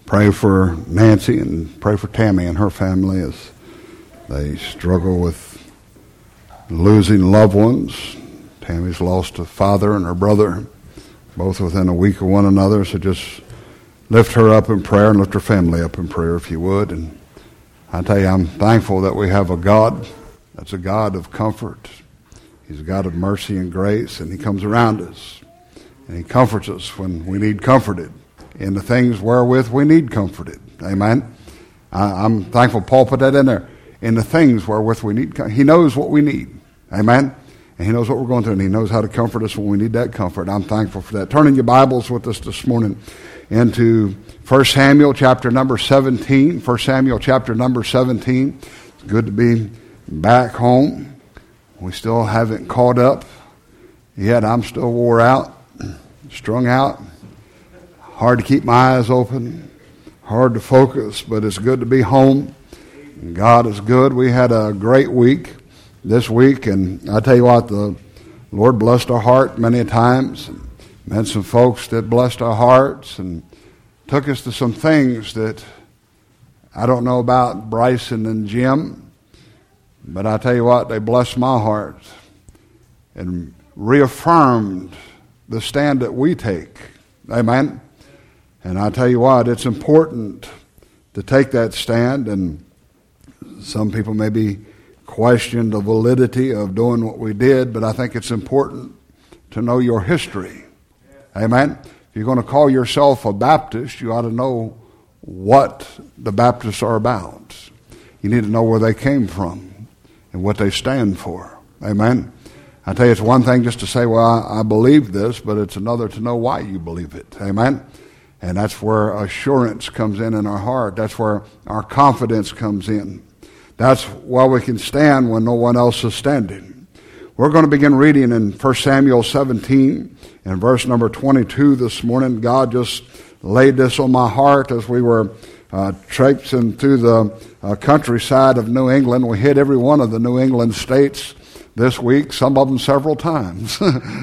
pray for Nancy and pray for Tammy and her family as they struggle with losing loved ones. Tammy's lost a father and her brother, both within a week of one another. So just lift her up in prayer and lift her family up in prayer if you would. And I tell you, I'm thankful that we have a God that's a God of comfort. He's a God of mercy and grace, and He comes around us. And He comforts us when we need comforted in the things wherewith we need comforted. Amen. I'm thankful Paul put that in there. In the things wherewith we need comfort. He knows what we need. Amen. And He knows what we're going through, and He knows how to comfort us when we need that comfort. I'm thankful for that. Turn in your Bibles with us this morning into 1 Samuel chapter number 17. 1 Samuel chapter number 17. It's good to be back home. We still haven't caught up yet. I'm still wore out, strung out. Hard to keep my eyes open. Hard to focus, but it's good to be home. God is good. We had a great week this week, and I tell you what, the Lord blessed our heart many times, and met some folks that blessed our hearts, and took us to some things that I don't know about Bryson and Jim, but I tell you what, they blessed my heart and reaffirmed the stand that we take. Amen. And I tell you what, it's important to take that stand, and some people maybe question the validity of doing what we did, but I think it's important to know your history. Amen. If you're going to call yourself a Baptist, you ought to know what the Baptists are about. You need to know where they came from and what they stand for. Amen. I tell you, it's one thing just to say, well, I believe this, but it's another to know why you believe it. Amen. And that's where assurance comes in our heart. That's where our confidence comes in. That's why we can stand when no one else is standing. We're going to begin reading in 1 Samuel 17 and verse number 22 this morning. God just laid this on my heart as we were traipsing through the countryside of New England. We hit every one of the New England states this week, some of them several times,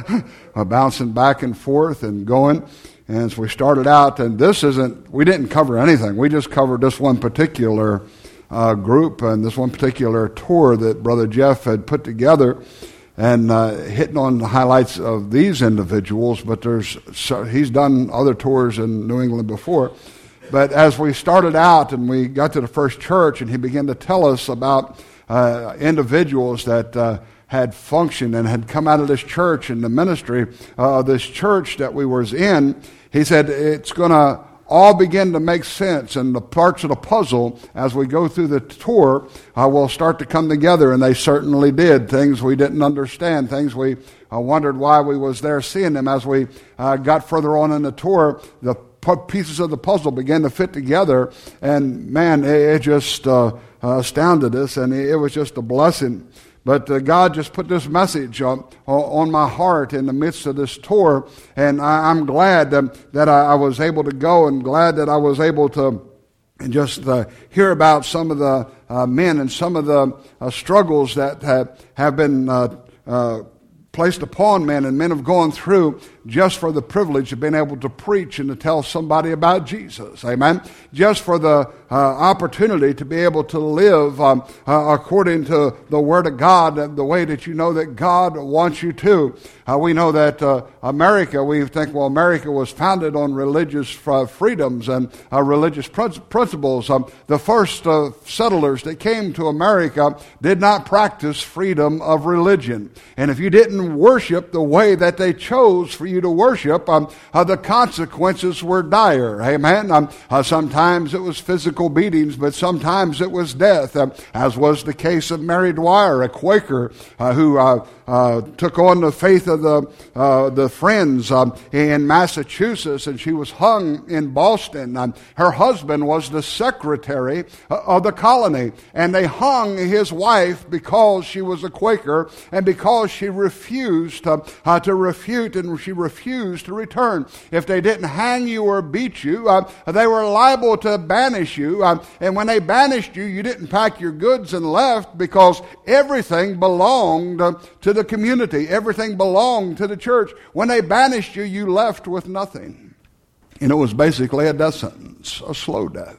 bouncing back and forth and going. And as we started out, and we didn't cover anything. We just covered this one particular group and this one particular tour that Brother Jeff had put together, and hitting on the highlights of these individuals. But he's done other tours in New England before. But as we started out and we got to the first church, and he began to tell us about individuals that had functioned and had come out of this church and the ministry of this church that we was in, he said it's going to all begin to make sense, and the parts of the puzzle as we go through the tour will start to come together, and they certainly did. Things we didn't understand, things we wondered why we was there seeing them. As we got further on in the tour, the pieces of the puzzle began to fit together, and man, it just astounded us, and it was just a blessing. But God just put this message on my heart in the midst of this tour, and I'm glad that I was able to go, and glad that I was able to just hear about some of the men and some of the struggles that have been placed upon men, and men have gone through just for the privilege of being able to preach and to tell somebody about Jesus. Amen. Just for the opportunity to be able to live according to the Word of God, the way that you know that God wants you to. We know that America, we think, well, America was founded on religious freedoms and religious principles. The first settlers that came to America did not practice freedom of religion. And if you didn't worship the way that they chose for you to worship, the consequences were dire. Amen. Sometimes it was physical beatings, but sometimes it was death, as was the case of Mary Dwyer, a Quaker who took on the faith of the Friends in Massachusetts, and she was hung in Boston. Her husband was the secretary of the colony, and they hung his wife because she was a Quaker and because she refused to refute, and she refused to return. If they didn't hang you or beat you, they were liable to banish you. And when they banished you, you didn't pack your goods and left, because everything belonged to the community. Everything belonged to the church. When they banished you, you left with nothing. And it was basically a death sentence, a slow death.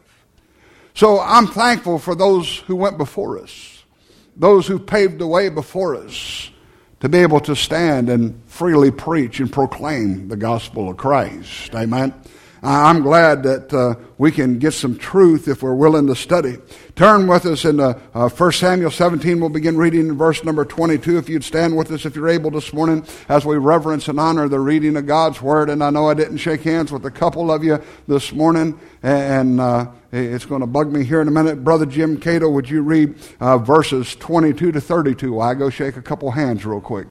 So I'm thankful for those who went before us, those who paved the way before us, to be able to stand and freely preach and proclaim the gospel of Christ. Amen. I'm glad that we can get some truth if we're willing to study. Turn with us in 1 Samuel 17. We'll begin reading in verse number 22. If you'd stand with us, if you're able this morning, as we reverence and honor the reading of God's Word. And I know I didn't shake hands with a couple of you this morning, and it's going to bug me here in a minute. Brother Jim Cato, would you read verses 22 to 32 while I go shake a couple hands real quick?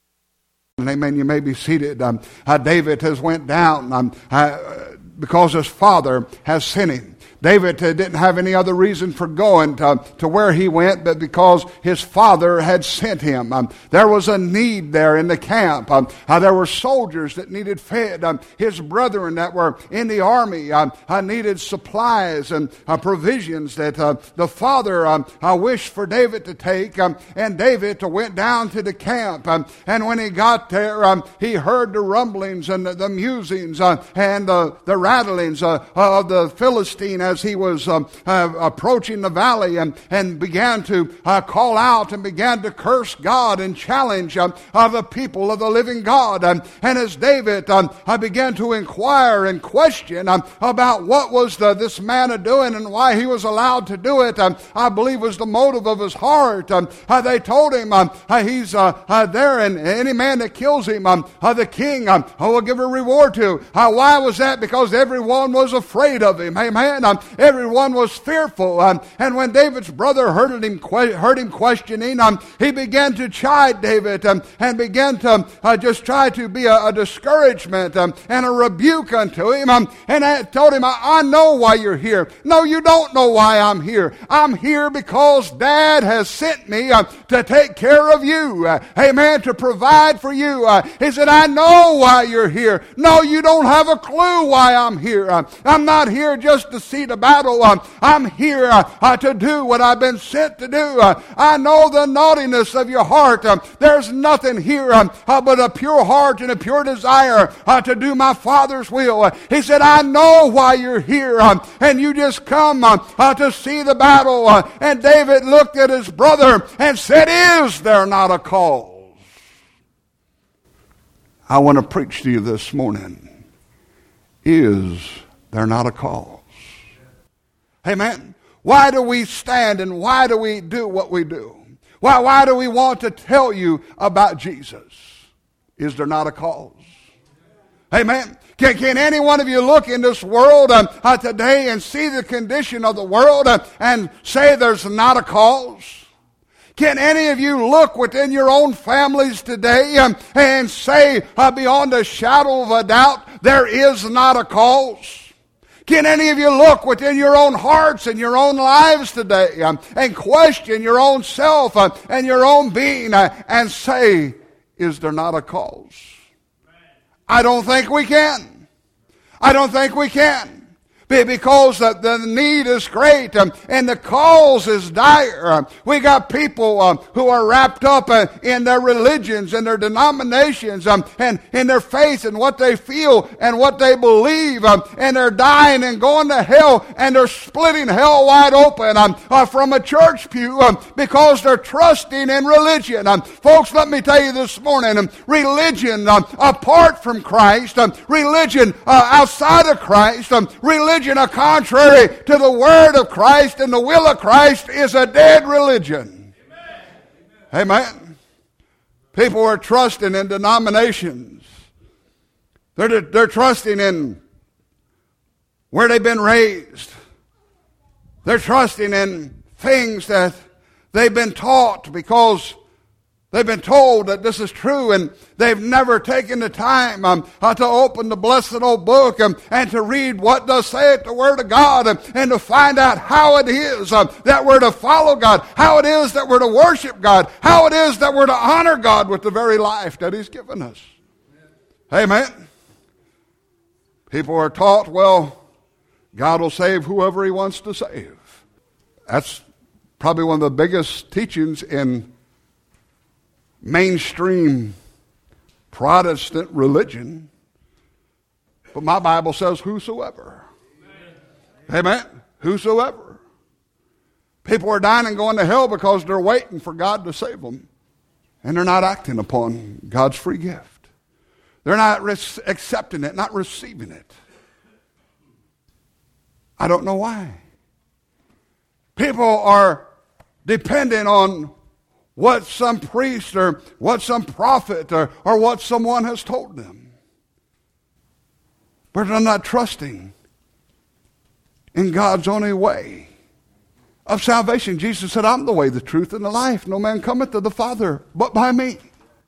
Amen. You may be seated. David has went down because his father has sent him. David didn't have any other reason for going to where he went, but because his father had sent him. There was a need there in the camp. There were soldiers that needed fed. His brethren that were in the army needed supplies and provisions that the father wished for David to take. And David went down to the camp. And when he got there, he heard the rumblings and the musings and the rattlings of the Philistine as he was approaching the valley, and began to call out and began to curse God and challenge the people of the living God. And as David began to inquire and question about what was this man doing and why he was allowed to do it, I believe was the motive of his heart. They told him he's there, and any man that kills him, the king will give a reward to. Why was that? Because everyone was afraid of him. Amen. Everyone was fearful. And when David's brother heard him questioning, he began to chide David and began to just try to be a discouragement and a rebuke unto him. And I told him, I know why you're here. No, you don't know why I'm here. I'm here because Dad has sent me to take care of you. Amen. To provide for you. He said, I know why you're here. No, you don't have a clue why I'm here. I'm not here just to see the battle. I'm here to do what I've been sent to do. I know the naughtiness of your heart. There's nothing here but a pure heart and a pure desire to do my Father's will. He said, I know why you're here, and you just come to see the battle. And David looked at his brother and said, is there not a cause? I want to preach to you this morning. Is there not a cause? Amen. Why do we stand and why do we do what we do? Why do we want to tell you about Jesus? Is there not a cause? Amen. Can any one of you look in this world today and see the condition of the world and say there's not a cause? Can any of you look within your own families today and say beyond a shadow of a doubt there is not a cause? Can any of you look within your own hearts and your own lives today and question your own self and your own being and say, is there not a cause? I don't think we can. I don't think we can. Because the need is great and the cause is dire. We got people who are wrapped up in their religions and their denominations and in their faith and what they feel and what they believe, and they're dying and going to hell, and they're splitting hell wide open from a church pew because they're trusting in religion. Folks, let me tell you this morning, religion apart from Christ, religion outside of Christ, religion contrary to the word of Christ and the will of Christ is a dead religion. Amen. People are trusting in denominations. They're trusting in where they've been raised. They're trusting in things that they've been taught because they've been told that this is true, and they've never taken the time to open the blessed old book and to read what does saith the Word of God and to find out how it is that we're to follow God, how it is that we're to worship God, how it is that we're to honor God with the very life that He's given us. Amen. People are taught, well, God will save whoever He wants to save. That's probably one of the biggest teachings in mainstream Protestant religion. But my Bible says whosoever. Amen. Whosoever. People are dying and going to hell because they're waiting for God to save them. And they're not acting upon God's free gift. They're not accepting it, not receiving it. I don't know why. People are dependent on what some priest or what some prophet or what someone has told them. But they're not trusting in God's only way of salvation. Jesus said, I'm the way, the truth, and the life. No man cometh to the Father but by me.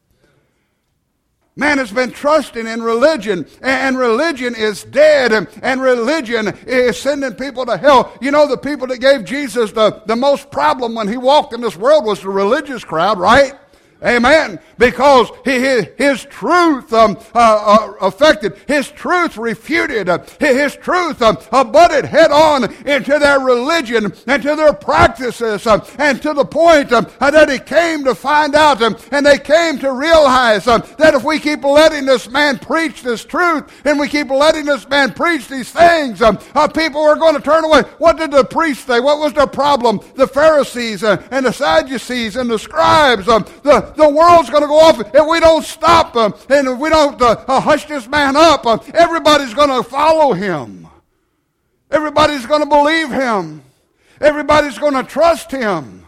Man has been trusting in religion, and religion is dead, and religion is sending people to hell. You know, the people that gave Jesus the most problem when he walked in this world was the religious crowd, right? Amen. Because his truth affected, his truth refuted, his truth butted head on into their religion and to their practices, and to the point that he came to find out, and they came to realize that if we keep letting this man preach this truth, and we keep letting this man preach these things, people are going to turn away. What did the priests say? What was their problem? The Pharisees and the Sadducees and the scribes, the world's going to go off if we don't stop and if we don't hush this man up. Everybody's going to follow him. Everybody's going to believe him. Everybody's going to trust him.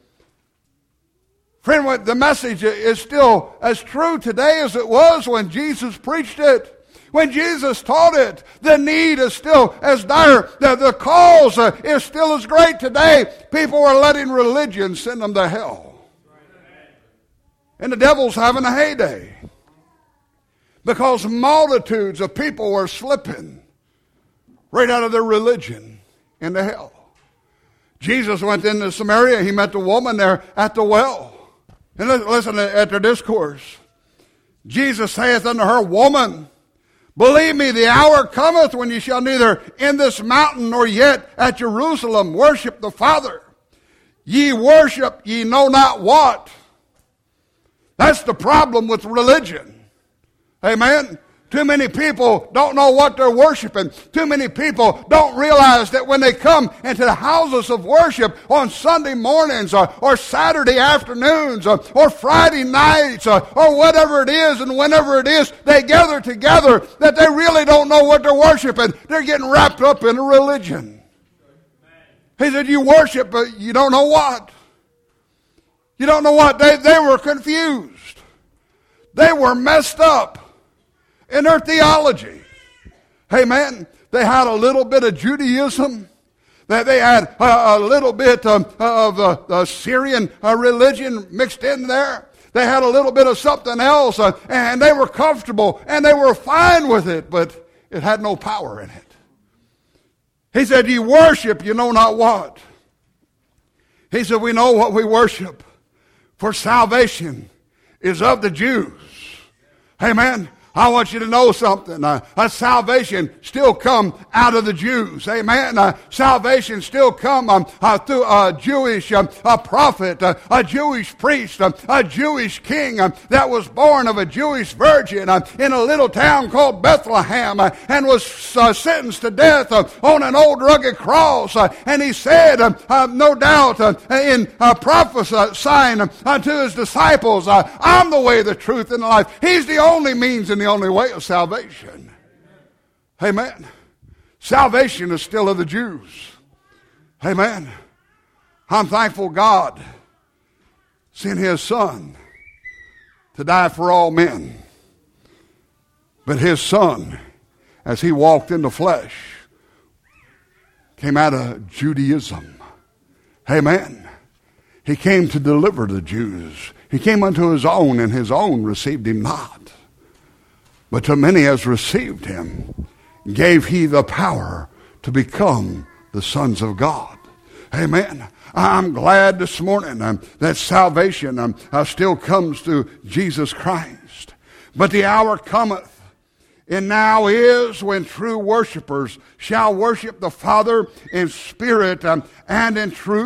Friend, the message is still as true today as it was when Jesus preached it. When Jesus taught it, the need is still as dire. The cause is still as great today. People are letting religion send them to hell. And the devil's having a heyday because multitudes of people are slipping right out of their religion into hell. Jesus went into Samaria. He met the woman there at the well. And listen at their discourse. Jesus saith unto her, Woman, believe me, the hour cometh when ye shall neither in this mountain nor yet at Jerusalem worship the Father. Ye worship ye know not what. That's the problem with religion. Amen? Too many people don't know what they're worshiping. Too many people don't realize that when they come into the houses of worship on Sunday mornings or Saturday afternoons or Friday nights or whatever it is and whenever it is they gather together, that they really don't know what they're worshiping. They're getting wrapped up in a religion. He said, you worship, but you don't know what. You don't know what. They were confused. They were messed up in their theology. Amen. They had a little bit of Judaism. They had a little bit of the Syrian religion mixed in there. They had a little bit of something else, and they were comfortable, and they were fine with it, but it had no power in it. He said, ye worship, you know not what. He said, we know what we worship. For salvation is of the Jews. Amen. I want you to know something. Salvation still come out of the Jews. Amen. Salvation still come through a Jewish prophet, a Jewish priest, a Jewish king that was born of a Jewish virgin in a little town called Bethlehem and was sentenced to death on an old rugged cross. And he said, no doubt, in prophesying unto his disciples, I'm the way, the truth, and the life. He's the only means and the only way of salvation. Amen. Salvation is still of the Jews. Amen. I'm thankful God sent his son to die for all men. But his son, as he walked in the flesh, came out of Judaism. Amen. He came to deliver the Jews. He came unto his own, and his own received him not. But to many as received him, gave he the power to become the sons of God. Amen. I'm glad this morning that salvation still comes through Jesus Christ. But the hour cometh, and now is, when true worshipers shall worship the Father in spirit and in truth.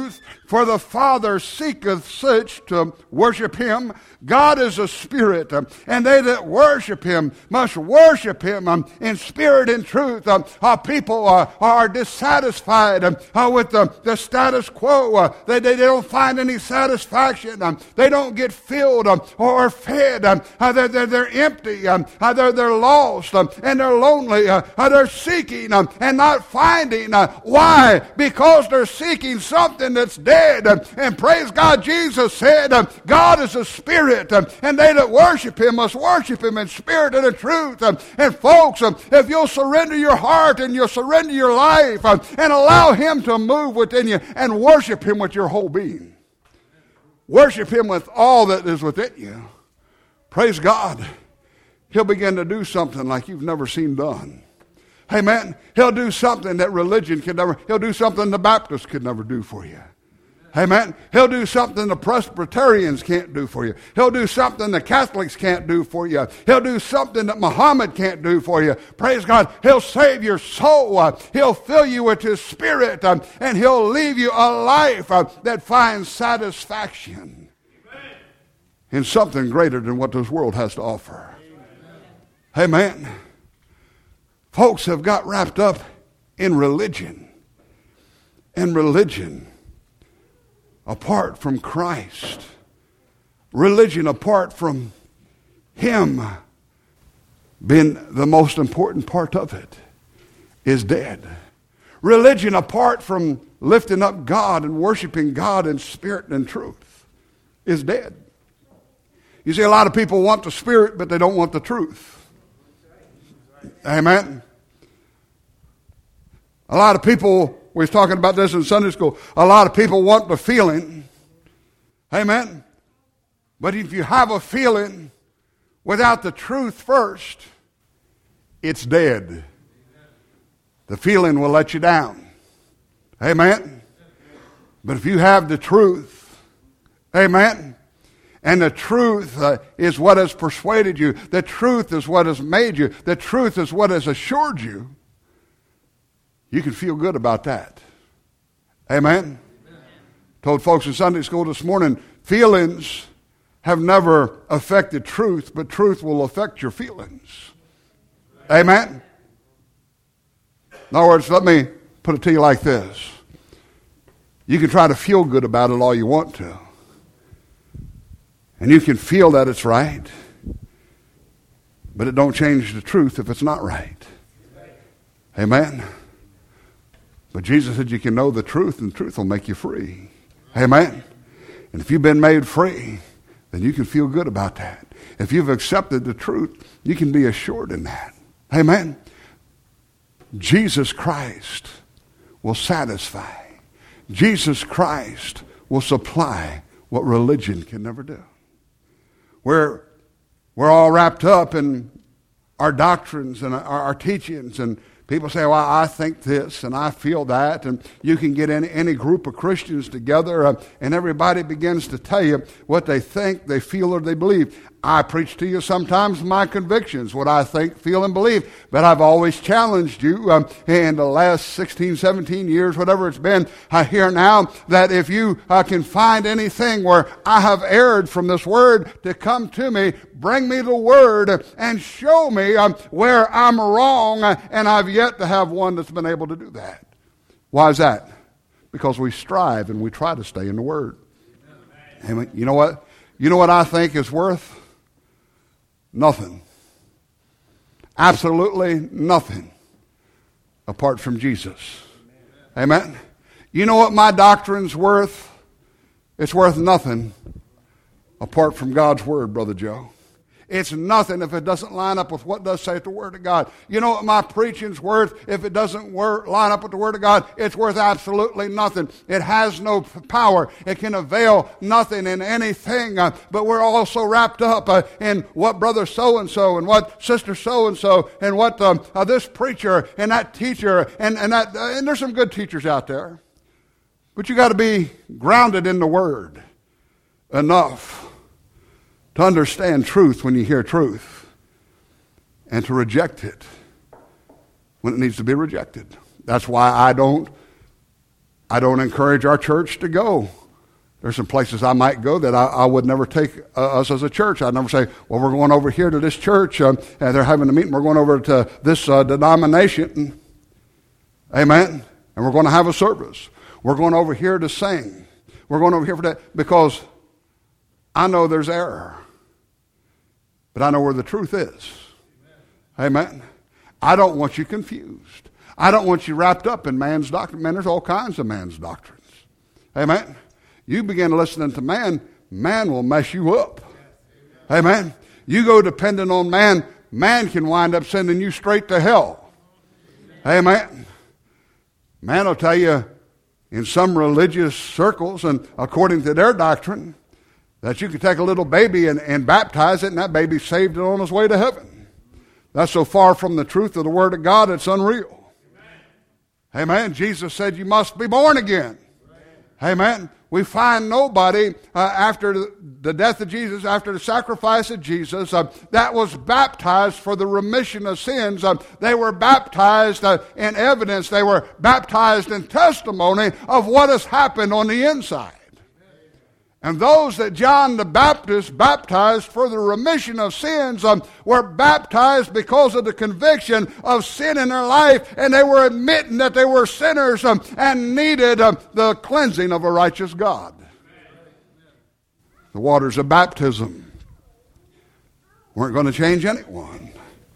For the Father seeketh such to worship him. God is a spirit, and they that worship him must worship him in spirit and truth. People are dissatisfied with the status quo. They don't find any satisfaction. They don't get filled or fed. They're empty. They're lost, and they're lonely. They're seeking and not finding. Why? Because they're seeking something that's dead. And praise God, Jesus said, God is a spirit, and they that worship him must worship him in spirit and in truth. And folks, if you'll surrender your heart and you'll surrender your life and allow him to move within you and worship him with your whole being, worship him with all that is within you, praise God, he'll begin to do something like you've never seen done. Amen. He'll do something that religion could never. He'll do something the Baptists could never do for you. Amen. He'll do something the Presbyterians can't do for you. He'll do something the Catholics can't do for you. He'll do something that Muhammad can't do for you. Praise God. He'll save your soul. He'll fill you with his spirit, and he'll leave you a life that finds satisfaction in something greater than what this world has to offer. Amen. Folks have got wrapped up in religion. And religion apart from Christ, religion apart from him being the most important part of it, is dead. Religion apart from lifting up God and worshiping God in spirit and truth is dead. You see, a lot of people want the spirit, but they don't want the truth. Amen. A lot of people, we was talking about this in Sunday school, a lot of people want the feeling. Amen. But if you have a feeling without the truth first, it's dead. The feeling will let you down. Amen. But if you have the truth, amen, and the truth is what has persuaded you, the truth is what has made you, the truth is what has assured you, you can feel good about that. Amen. Told folks in Sunday school this morning, feelings have never affected truth, but truth will affect your feelings. Amen. In other words, let me put it to you like this. You can try to feel good about it all you want to. And you can feel that it's right. But it don't change the truth if it's not right. Amen. But Jesus said you can know the truth, and the truth will make you free. Amen. And if you've been made free, then you can feel good about that. If you've accepted the truth, you can be assured in that. Amen. Jesus Christ will satisfy. Jesus Christ will supply what religion can never do. We're all wrapped up in our doctrines and our teachings, and people say, well, I think this and I feel that, and you can get any group of Christians together and everybody begins to tell you what they think, they feel, or they believe. I preach to you sometimes my convictions, what I think, feel, and believe, but I've always challenged you in the last 16, 17 years, whatever it's been, here now, that if you can find anything where I have erred from this word to come to me, bring me the word and show me where I'm wrong, and I've yet to have one that's been able to do that. Why is that? Because we strive and we try to stay in the word. Amen. You know what? You know what I think is worth? Nothing. Absolutely nothing apart from Jesus. Amen. You know what my doctrine's worth? It's worth nothing apart from God's word, Brother Joe. It's nothing if it doesn't line up with what does say the Word of God. You know what my preaching's worth? If it doesn't line up with the Word of God, it's worth absolutely nothing. It has no power. It can avail nothing in anything. But we're also wrapped up in what brother so-and-so and what sister so-and-so and what this preacher and that teacher and there's some good teachers out there. But you got to be grounded in the Word enough to understand truth when you hear truth, and to reject it when it needs to be rejected. That's why I don't encourage our church to go There's some places I might go that I would never take us as a church. I'd never say, well, we're going over here to this church, and they're having a meeting. We're going over to this denomination. Amen. And we're going to have a service. We're going over here to sing. We're going over here for that because I know there's error. But I know where the truth is. Amen. I don't want you confused. I don't want you wrapped up in man's doctrine. Man, there's all kinds of man's doctrines. Amen. You begin listening to man, man will mess you up. Amen. You go dependent on man, man can wind up sending you straight to hell. Amen. Man will tell you in some religious circles and according to their doctrine that you can take a little baby and baptize it and that baby's saved and on its way to heaven. That's so far from the truth of the Word of God, it's unreal. Amen. Jesus said you must be born again. Amen. We find nobody after the death of Jesus, after the sacrifice of Jesus, that was baptized for the remission of sins. They were baptized in evidence. They were baptized in testimony of what has happened on the inside. And those that John the Baptist baptized for the remission of sins were baptized because of the conviction of sin in their life, and they were admitting that they were sinners and needed the cleansing of a righteous God. The waters of baptism weren't going to change anyone.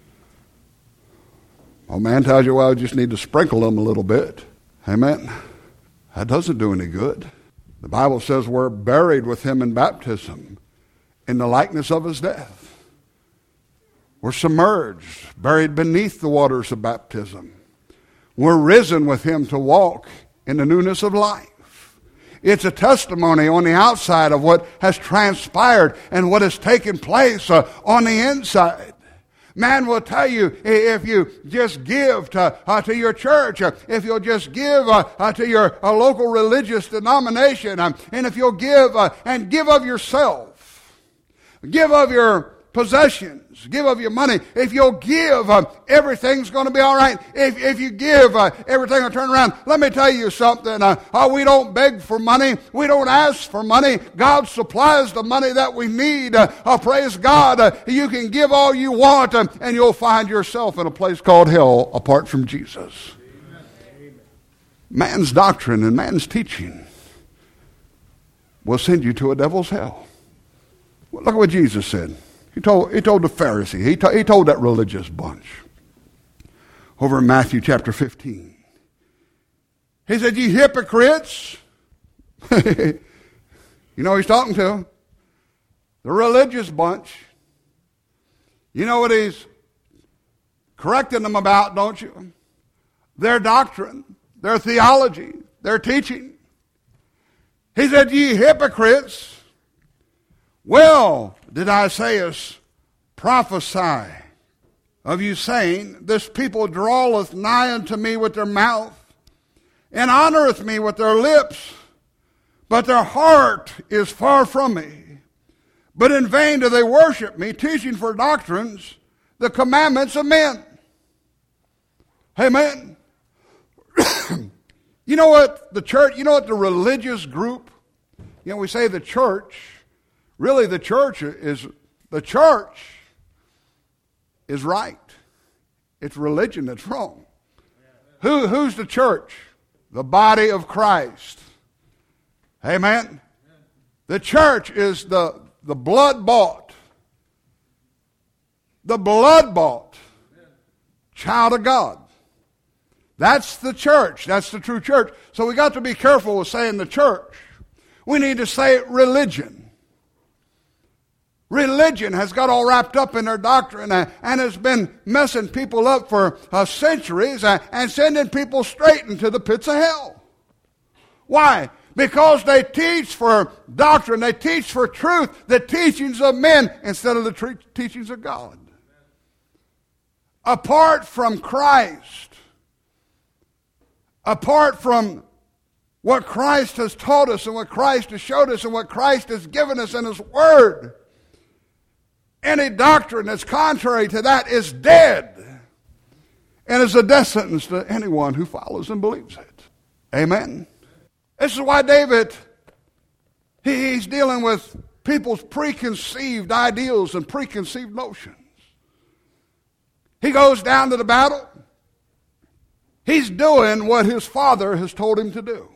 Oh, man tells you, well, you just need to sprinkle them a little bit. Amen. That doesn't do any good. The Bible says we're buried with him in baptism in the likeness of his death. We're submerged, buried beneath the waters of baptism. We're risen with him to walk in the newness of life. It's a testimony on the outside of what has transpired and what has taken place on the inside. Man will tell you if you just give to your church, if you'll just give to your local religious denomination, and if you'll give and give of yourself, give of your possessions, give of your money. If you'll give, everything's going to be all right. If you give, everything will turn around. Let me tell you something. We don't beg for money. We don't ask for money. God supplies the money that we need. Praise God. You can give all you want, and you'll find yourself in a place called hell apart from Jesus. Amen. Man's doctrine and man's teaching will send you to a devil's hell. Look at what Jesus said. He told the Pharisee, he told that religious bunch over in Matthew chapter 15. He said, "Ye hypocrites." You know who he's talking to? The religious bunch. You know what he's correcting them about, don't you? Their doctrine, their theology, their teaching. He said, "Ye hypocrites, well did Isaiah prophesy of you, saying, This people draweth nigh unto me with their mouth, and honoreth me with their lips, but their heart is far from me. But in vain do they worship me, teaching for doctrines the commandments of men." Amen. You know what the church, you know what the religious group, we say the church. Really, the church is right. It's religion that's wrong. Who's the church? The body of Christ. Amen. The church is the blood-bought, child of God. That's the church. That's the true church. So we got to be careful with saying the church. We need to say religion. Religion has got all wrapped up in their doctrine and has been messing people up for centuries and sending people straight into the pits of hell. Why? Because they teach for doctrine, they teach for truth, the teachings of men instead of the teachings of God. Apart from Christ, apart from what Christ has taught us and what Christ has showed us and what Christ has given us in His Word, any doctrine that's contrary to that is dead and is a death sentence to anyone who follows and believes it. Amen. This is why David, He's dealing with people's preconceived ideals and preconceived notions. He goes down to the battle. He's doing what his father has told him to do.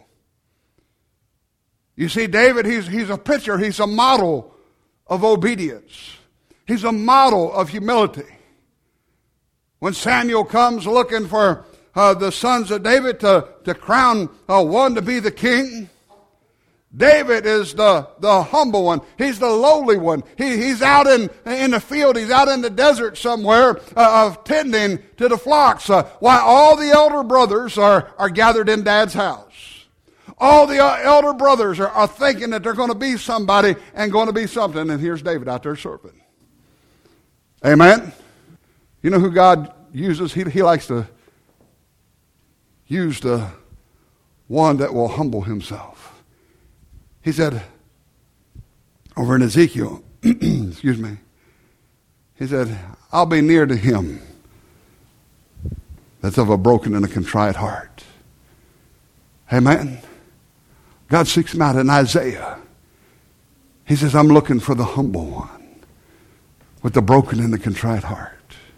You see, David, he's a picture, he's a model of obedience. He's a model of humility. When Samuel comes looking for the sons of David to crown one to be the king, David is the humble one. He's the lowly one. He's out in the field. He's out in the desert somewhere tending to the flocks while all the elder brothers are gathered in Dad's house. All the elder brothers are thinking that they're going to be somebody and going to be something, and here's David out there serving. Amen? You know who God uses? He likes to use the one that will humble himself. He said, over in Ezekiel, excuse me, he said, I'll be near to him that's of a broken and a contrite heart. Amen? God seeks him out in Isaiah. He says, I'm looking for the humble one with the broken and the contrite heart.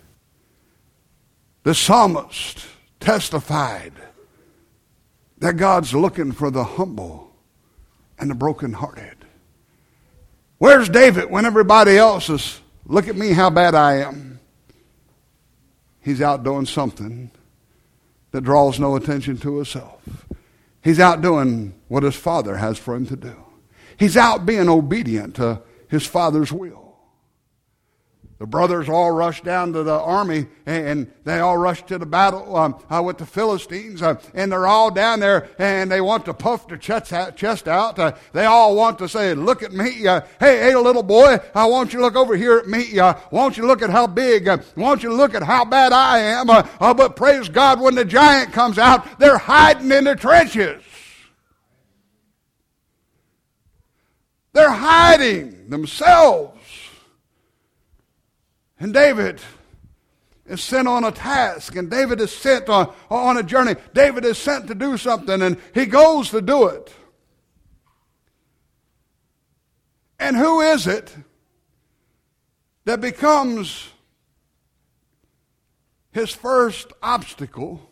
The psalmist testified that God's looking for the humble and the brokenhearted. Where's David when everybody else is, look at me how bad I am? He's out doing something that draws no attention to himself. He's out doing what his father has for him to do. He's out being obedient to his father's will. The brothers all rushed down to the army, and they all rushed to the battle with the Philistines, and they're all down there, and they want to puff their chest out. They all want to say, look at me. Hey, little boy, I want you to look over here at me. I want you to look at how big. I want you to look at how bad I am. But praise God, when the giant comes out, they're hiding in the trenches. They're hiding themselves. And David is sent on a task, and David is sent on a journey. David is sent to do something, and he goes to do it. And who is it that becomes his first obstacle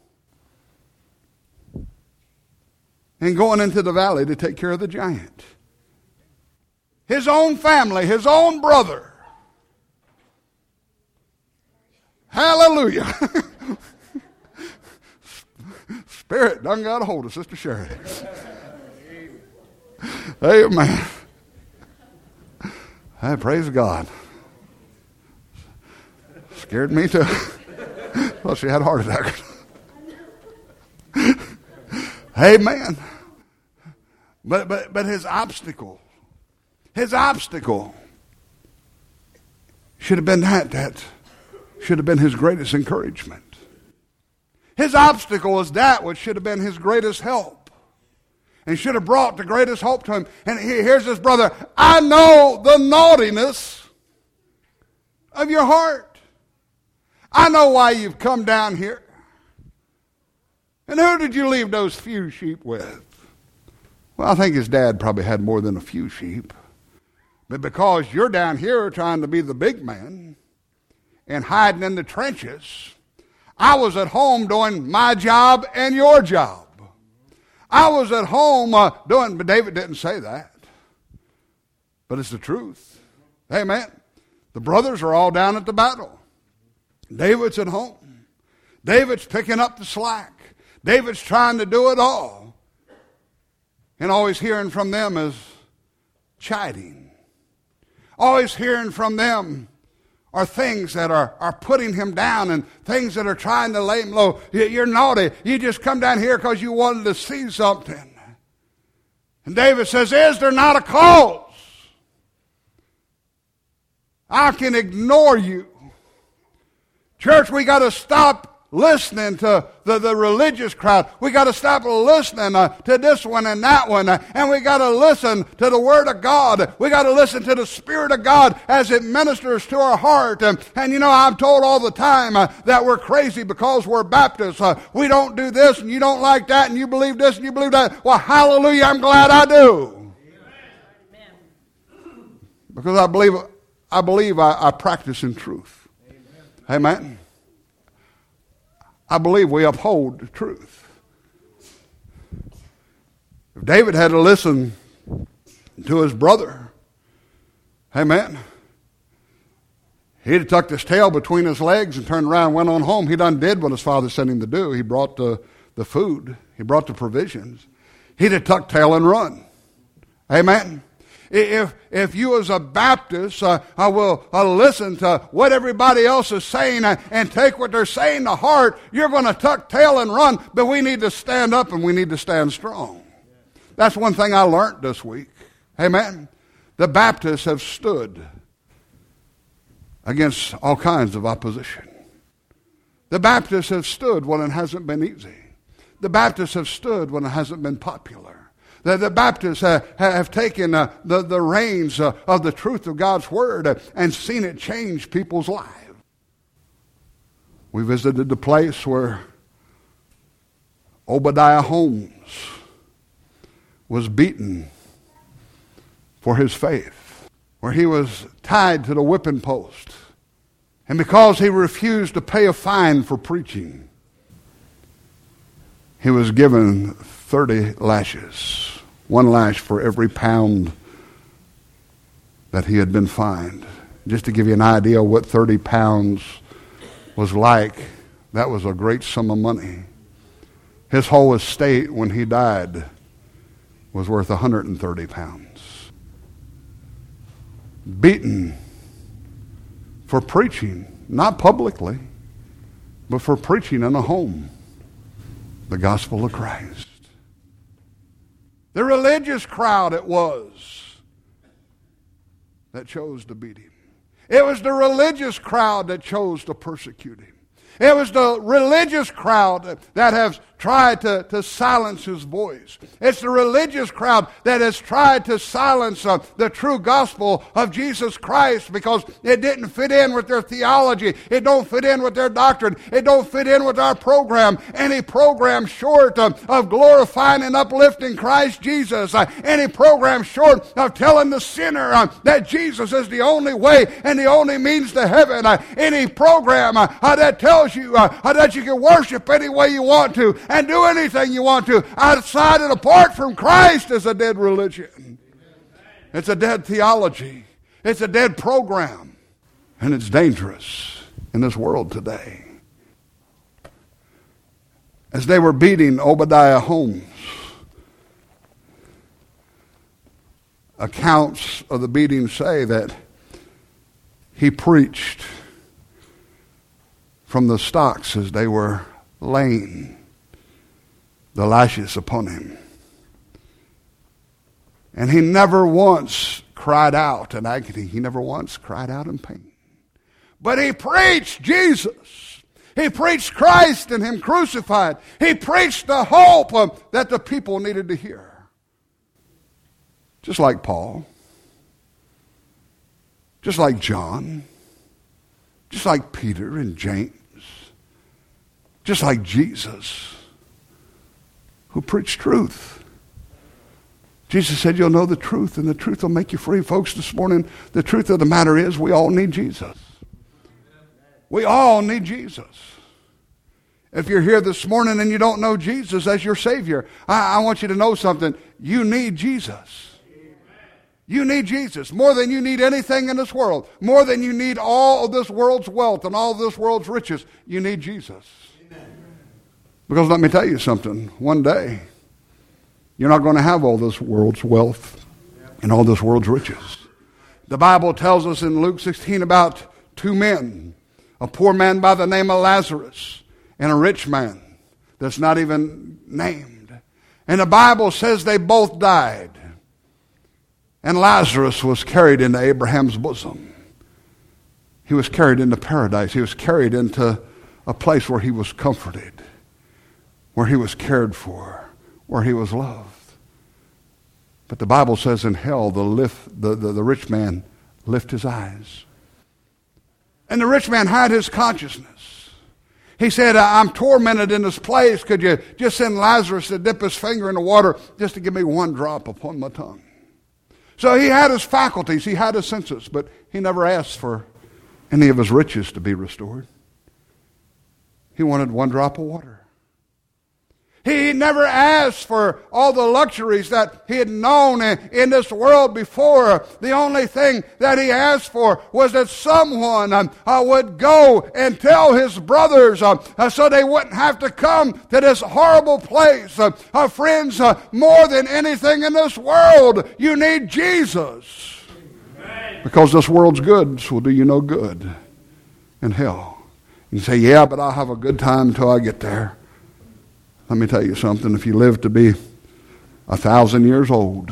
in going into the valley to take care of the giant? His own family, his own brother. Hallelujah. Spirit done got a hold of Sister Sherry. Amen. Hey, praise God. Scared me too. Well, she had a heart attack. Amen. But his obstacle should have been that should have been his greatest encouragement. His obstacle is that which should have been his greatest help and should have brought the greatest hope to him. And here's his brother. I know the naughtiness of your heart. I know why you've come down here. And who did you leave those few sheep with? Well, I think his dad probably had more than a few sheep. But because you're down here trying to be the big man and hiding in the trenches, I was at home doing my job and your job. I was at home doing, but David didn't say that. But it's the truth. Amen. The brothers are all down at the battle. David's at home. David's picking up the slack. David's trying to do it all. And always hearing from them is chiding. Always hearing from them are things that are putting him down and things that are trying to lay him low. You're naughty. You just come down here because you wanted to see something. And David says, is there not a cause? I can ignore you. Church, we got to stop listening to the religious crowd. We got to stop listening to this one and that one. And we got to listen to the Word of God. We got to listen to the Spirit of God as it ministers to our heart. And you know, I'm told all the time that we're crazy because we're Baptists. We don't do this and you don't like that and you believe this and you believe that. Well, hallelujah, I'm glad I do. Because I believe I practice in truth. Amen. I believe we uphold the truth. If David had to listen to his brother, amen, he'd have tucked his tail between his legs and turned around and went on home. He done did what his father sent him to do. He brought the food. He brought the provisions. He'd have tucked tail and run. Amen. If you as a Baptist I will listen to what everybody else is saying and take what they're saying to heart, you're going to tuck tail and run. But we need to stand up and we need to stand strong. That's one thing I learned this week. Amen. The Baptists have stood against all kinds of opposition. The Baptists have stood when it hasn't been easy. The Baptists have stood when it hasn't been popular. The Baptists have taken the reins of the truth of God's Word and seen it change people's lives. We visited the place where Obadiah Holmes was beaten for his faith, where he was tied to the whipping post. And because he refused to pay a fine for preaching, he was given 30 lashes, one lash for every pound that he had been fined. Just to give you an idea of what 30 pounds was like, that was a great sum of money. His whole estate when he died was worth 130 pounds. Beaten for preaching, not publicly, but for preaching in a home the gospel of Christ. The religious crowd it was that chose to beat him. It was the religious crowd that chose to persecute him. It was the religious crowd that has tried to silence his voice. It's the religious crowd that has tried to silence the true gospel of Jesus Christ because it didn't fit in with their theology. It don't fit in with their doctrine. It don't fit in with our program. Any program short of glorifying and uplifting Christ Jesus. Any program short of telling the sinner that Jesus is the only way and the only means to heaven. Any program that tells you that you can worship any way you want to and do anything you want to outside and apart from Christ is a dead religion. It's a dead theology. It's a dead program. And it's dangerous in this world today. As they were beating Obadiah Holmes, accounts of the beating say that he preached from the stocks as they were laying the lashes upon him. And he never once cried out in agony. He never once cried out in pain. But he preached Jesus. He preached Christ and him crucified. He preached the hope that the people needed to hear. Just like Paul. Just like John. Just like Peter and James. Just like Jesus, who preached truth. Jesus said, you'll know the truth, and the truth will make you free. Folks, this morning, the truth of the matter is we all need Jesus. We all need Jesus. If you're here this morning and you don't know Jesus as your Savior, I want you to know something. You need Jesus. You need Jesus more than you need anything in this world. More than you need all of this world's wealth and all of this world's riches. You need Jesus. Because let me tell you something, one day, you're not going to have all this world's wealth and all this world's riches. The Bible tells us in Luke 16 about two men, a poor man by the name of Lazarus and a rich man that's not even named. And the Bible says they both died. And Lazarus was carried into Abraham's bosom. He was carried into paradise. He was carried into a place where he was comforted, where he was cared for, where he was loved. But the Bible says in hell, the rich man lifted his eyes. And the rich man had his consciousness. He said, I'm tormented in this place. Could you just send Lazarus to dip his finger in the water just to give me one drop upon my tongue? So he had his faculties, he had his senses, but he never asked for any of his riches to be restored. He wanted one drop of water. He never asked for all the luxuries that he had known in this world before. The only thing that he asked for was that someone would go and tell his brothers so they wouldn't have to come to this horrible place. Friends, more than anything in this world, you need Jesus. Because this world's goods will do you no good in hell. You say, yeah, but I'll have a good time until I get there. Let me tell you something. If you live to be 1,000 years old,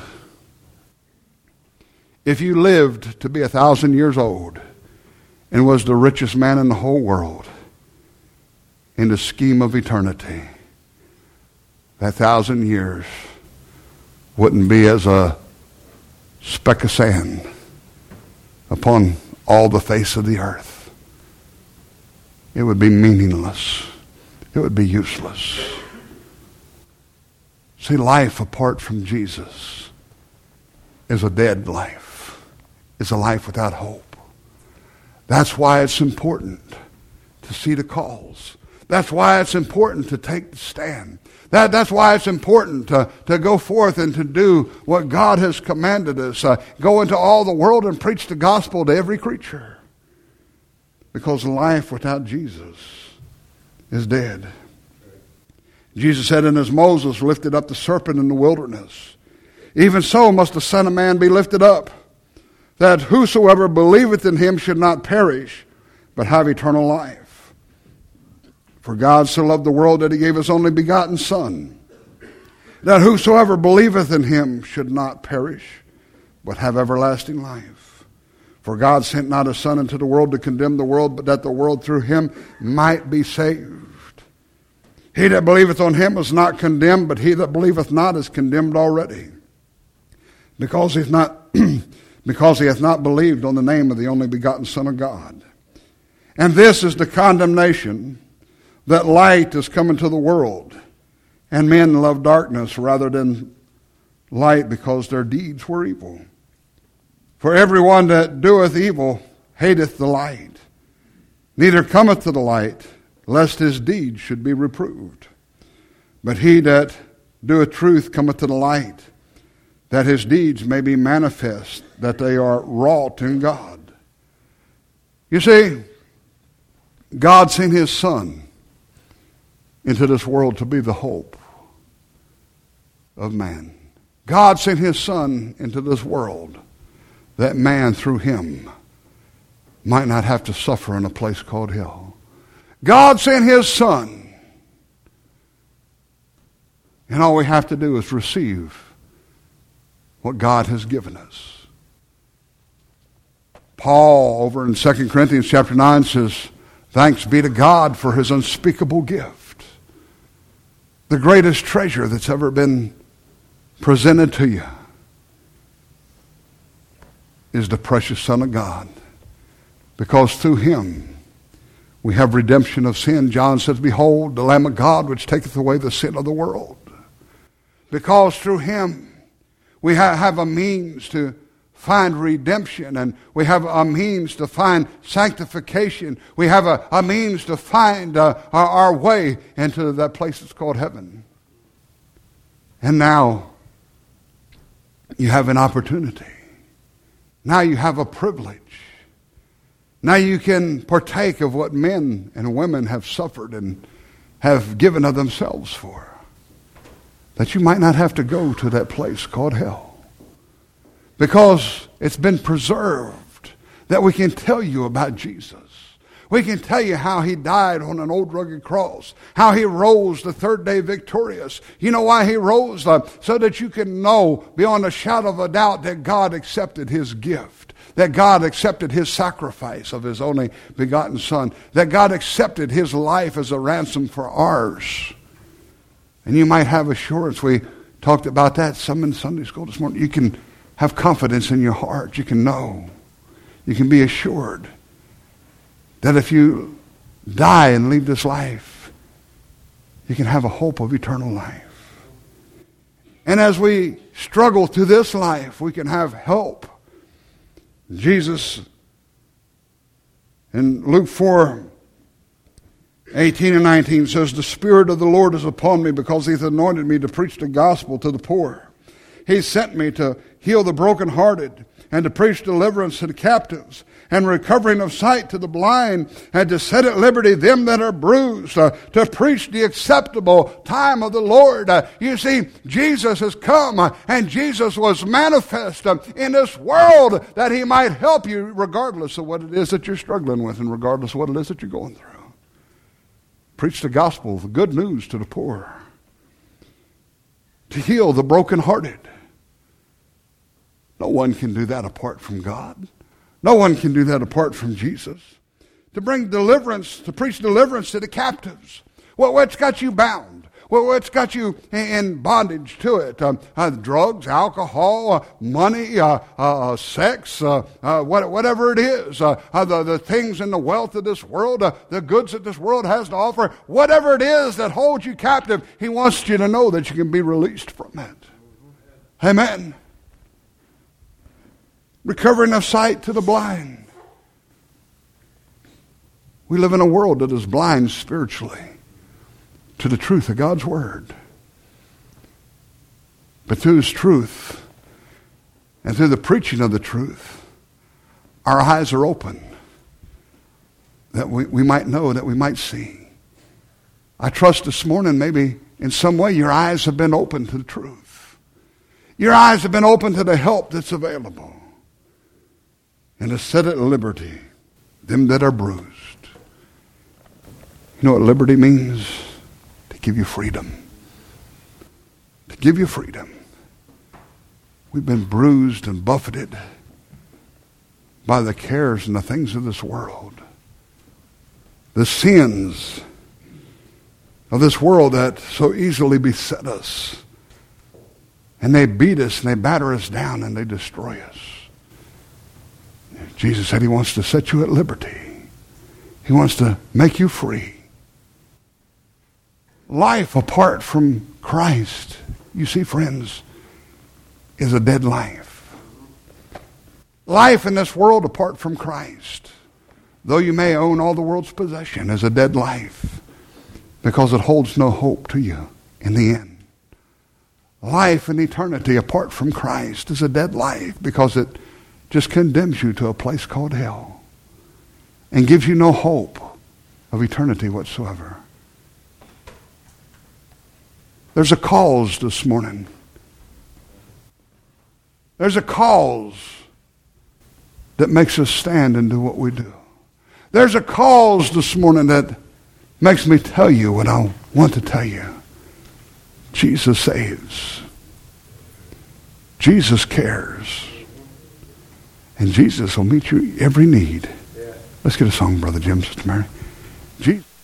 if you lived to be 1,000 years old and was the richest man in the whole world in the scheme of eternity, that 1,000 years wouldn't be as a speck of sand upon all the face of the earth. It would be meaningless. It would be useless. See, life apart from Jesus is a dead life. It's a life without hope. That's why it's important to see the calls. That's why it's important to take the stand. That's why it's important to go forth and to do what God has commanded us. Go into all the world and preach the gospel to every creature. Because life without Jesus is dead. Jesus said, and as Moses lifted up the serpent in the wilderness, even so must the Son of Man be lifted up, that whosoever believeth in him should not perish, but have eternal life. For God so loved the world that he gave his only begotten Son, that whosoever believeth in him should not perish, but have everlasting life. For God sent not his Son into the world to condemn the world, but that the world through him might be saved. He that believeth on him is not condemned, but he that believeth not is condemned already, because he hath not believed on the name of the only begotten Son of God. And this is the condemnation, that light is come into the world, and men love darkness rather than light, because their deeds were evil. For everyone that doeth evil hateth the light, neither cometh to the light, lest his deeds should be reproved. But he that doeth truth cometh to the light, that his deeds may be manifest, that they are wrought in God. You see, God sent his Son into this world to be the hope of man. God sent his Son into this world that man through him might not have to suffer in a place called hell. God sent his Son. And all we have to do is receive what God has given us. Paul, over in 2 Corinthians chapter 9, says, thanks be to God for his unspeakable gift. The greatest treasure that's ever been presented to you is the precious Son of God. Because through him, we have redemption of sin. John says, behold, the Lamb of God which taketh away the sin of the world. Because through him we have a means to find redemption, and we have a means to find sanctification. We have a means to find our way into that place that's called heaven. And now you have an opportunity. Now you have a privilege. Now you can partake of what men and women have suffered and have given of themselves for. That you might not have to go to that place called hell. Because it's been preserved. That we can tell you about Jesus. We can tell you how he died on an old rugged cross. How he rose the third day victorious. You know why he rose? So that you can know beyond a shadow of a doubt that God accepted his gift. That God accepted his sacrifice of his only begotten Son. That God accepted his life as a ransom for ours. And you might have assurance. We talked about that some in Sunday school this morning. You can have confidence in your heart. You can know. You can be assured that if you die and leave this life, you can have a hope of eternal life. And as we struggle through this life, we can have help. Jesus, in Luke 4:18 and 19 says, "The Spirit of the Lord is upon me because He has anointed me to preach the gospel to the poor. He sent me to heal the brokenhearted and to preach deliverance to the captives and recovering of sight to the blind and to set at liberty them that are bruised, to preach the acceptable time of the Lord." You see, Jesus has come and Jesus was manifest in this world that He might help you regardless of what it is that you're struggling with and regardless of what it is that you're going through. Preach the gospel, the good news to the poor. To heal the brokenhearted. No one can do that apart from God. No one can do that apart from Jesus. To bring deliverance, to preach deliverance to the captives. Well, what's got you bound? Well, what's got you in bondage to it? Drugs, alcohol, money, sex, whatever it is. The things and the wealth of this world, the goods that this world has to offer. Whatever it is that holds you captive, He wants you to know that you can be released from it. Amen. Recovering of sight to the blind. We live in a world that is blind spiritually to the truth of God's Word. But through His truth and through the preaching of the truth, our eyes are open that we might know, that we might see. I trust this morning maybe in some way your eyes have been open to the truth. Your eyes have been open to the help that's available. And to set at liberty them that are bruised. You know what liberty means? To give you freedom. To give you freedom. We've been bruised and buffeted by the cares and the things of this world. The sins of this world that so easily beset us. And they beat us and they batter us down and they destroy us. Jesus said He wants to set you at liberty. He wants to make you free. Life apart from Christ, you see, friends, is a dead life. Life in this world apart from Christ, though you may own all the world's possession, is a dead life because it holds no hope to you in the end. Life in eternity apart from Christ is a dead life because it just condemns you to a place called hell and gives you no hope of eternity whatsoever. There's a cause this morning. There's a cause that makes us stand and do what we do. There's a cause this morning that makes me tell you what I want to tell you. Jesus saves. Jesus cares. And Jesus will meet you every need. Let's get a song, Brother Jim, Sister Mary. Jesus.